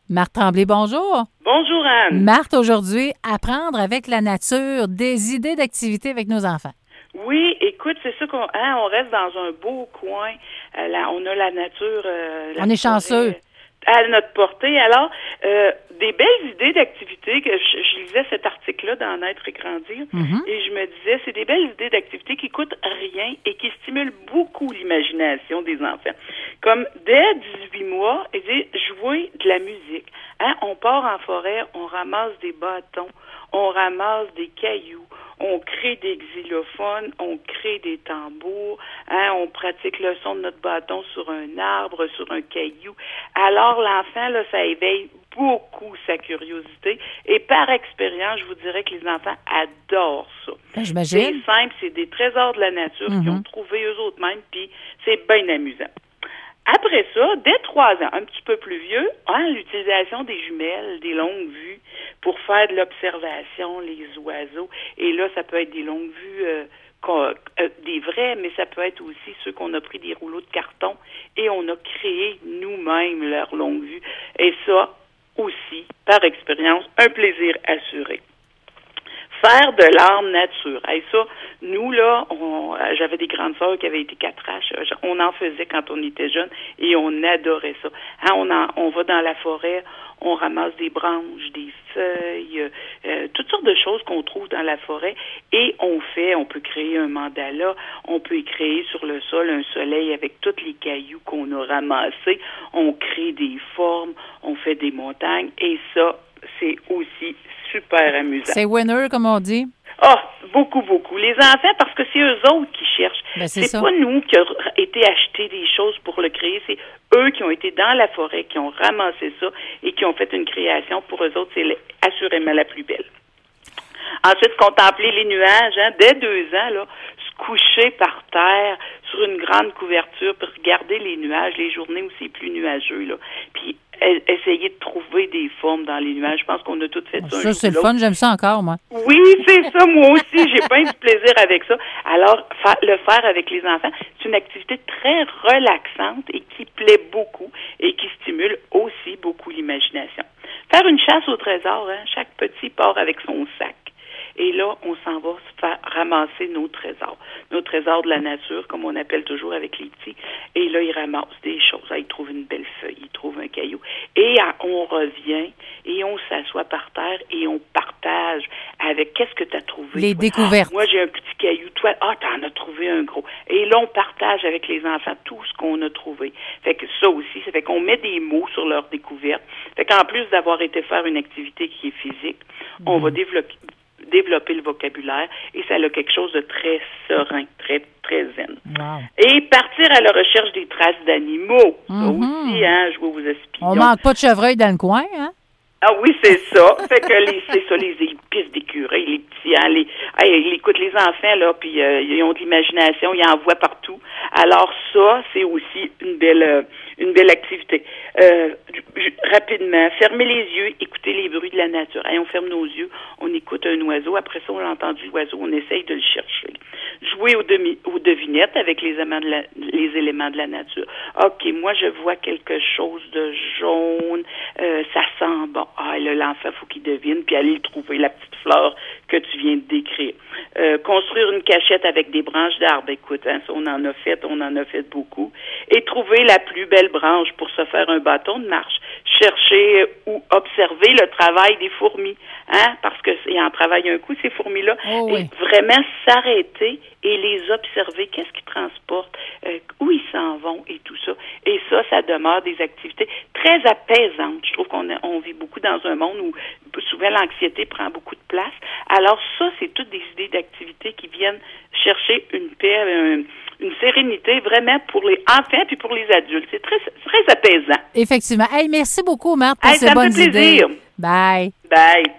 Marthe Tremblay, bonjour. Bonjour, Anne. Marthe, aujourd'hui, apprendre avec la nature, des idées d'activité avec nos enfants. Oui, écoute, c'est ça on reste dans un beau coin. Là, on a la nature. On est chanceux. À notre portée. Alors, des belles idées d'activité que je lisais cet article-là dans Naître et grandir, et je me disais, c'est des belles idées d'activité qui coûtent rien et qui stimulent beaucoup l'imagination des enfants. Comme dès 18 mois, jouer de la musique. On part en forêt, on ramasse des bâtons, on ramasse des cailloux, on crée des xylophones, on crée des tambours, on pratique le son de notre bâton sur un arbre, sur un caillou. Alors, l'enfant, là, ça éveille beaucoup sa curiosité. Et par expérience, je vous dirais que les enfants adorent ça. J'imagine. C'est simple, c'est des trésors de la nature qu'ils ont trouvés eux autres mêmes, puis c'est bien amusant. Après ça, dès 3 ans, un petit peu plus vieux, l'utilisation des jumelles, des longues vues pour faire de l'observation, les oiseaux. Et là, ça peut être des longues vues, des vrais, mais ça peut être aussi ceux qu'on a pris des rouleaux de carton et on a créé nous-mêmes leurs longues vues. Et ça aussi, par expérience, un plaisir assuré. Faire de l'art nature. Et ça, nous, là, j'avais des grandes sœurs qui avaient été 4H. On en faisait quand on était jeunes et on adorait ça. On va dans la forêt, on ramasse des branches, des feuilles, toutes sortes de choses qu'on trouve dans la forêt et on peut créer un mandala, on peut créer sur le sol un soleil avec tous les cailloux qu'on a ramassés, on crée des formes, on fait des montagnes et ça, c'est aussi super amusant. C'est winner, comme on dit. Beaucoup, beaucoup. Les enfants, parce que c'est eux autres qui cherchent. C'est pas nous qui avons été acheter des choses pour le créer, c'est eux qui ont été dans la forêt, qui ont ramassé ça et qui ont fait une création. Pour eux autres, c'est assurément la plus belle. Ensuite, contempler les nuages, dès 2 ans, là, se coucher par terre sur une grande couverture pour regarder les nuages, les journées où c'est plus nuageux, là. Puis essayer de trouver des formes dans les nuages. Je pense qu'on a tous fait ça. Ça, c'est le fun. J'aime ça encore, moi. Oui, c'est ça. Moi aussi, j'ai bien du plaisir avec ça. Alors, le faire avec les enfants, c'est une activité très relaxante et qui plaît beaucoup et qui stimule aussi beaucoup l'imagination. Faire une chasse au trésor, chaque petit part avec son sac. Et là, on s'en va se faire ramasser nos trésors de la nature, comme on appelle toujours avec les petits. Et là, ils ramassent des choses. Ils trouvent une belle feuille, ils trouvent un caillou. Et on revient et on s'assoit par terre et on partage avec qu'est-ce que tu as trouvé. Les découvertes. Moi, j'ai un petit caillou. Toi, t'en as trouvé un gros. Et là, on partage avec les enfants tout ce qu'on a trouvé. Fait que ça aussi, ça fait qu'on met des mots sur leur découverte. Fait qu'en plus d'avoir été faire une activité qui est physique, on va développer le vocabulaire et ça a quelque chose de très serein, très, très zen. Wow. Et partir à la recherche des traces d'animaux. Ça aussi, jouer aux espions. On manque pas de chevreuil dans le coin, hein? Ah oui, c'est ça. Fait que les épices d'écureuils, les petits, écoute, les enfants, là, puis ils ont de l'imagination, ils en voient partout. Alors ça, c'est aussi une belle activité. Rapidement, fermer les yeux, écouter les bruits de la nature. On ferme nos yeux, on écoute un oiseau, après ça, on a entendu l'oiseau, on essaye de le chercher. Jouer aux devinettes avec les éléments de la nature. OK, moi, je vois quelque chose de jaune, ça sent bon. Là, l'enfant, faut qu'il devine, puis aller trouver la petite fleur que tu viens de décrire. Construire une cachette avec des branches d'arbres. Écoute, ça, on en a fait beaucoup. Et trouver la plus belle branche pour se faire un bâton de marche. Chercher ou observer le travail des fourmis, parce que ils en travaillent un coup, ces fourmis-là. Et vraiment s'arrêter et les observer. Qu'est-ce qu'ils transportent, où ils s'en vont et tout ça. Et ça demeure des activités très apaisantes. Je trouve qu'on vit beaucoup dans un monde où souvent l'anxiété prend beaucoup de place. Alors ça, c'est toutes des idées d'activités qui viennent chercher une paix, une sérénité vraiment pour les enfants puis pour les adultes. C'est très, très apaisant. Effectivement. Merci beaucoup, Marthe, pour ces ça bonnes me fait plaisir. idées. Bye. Bye.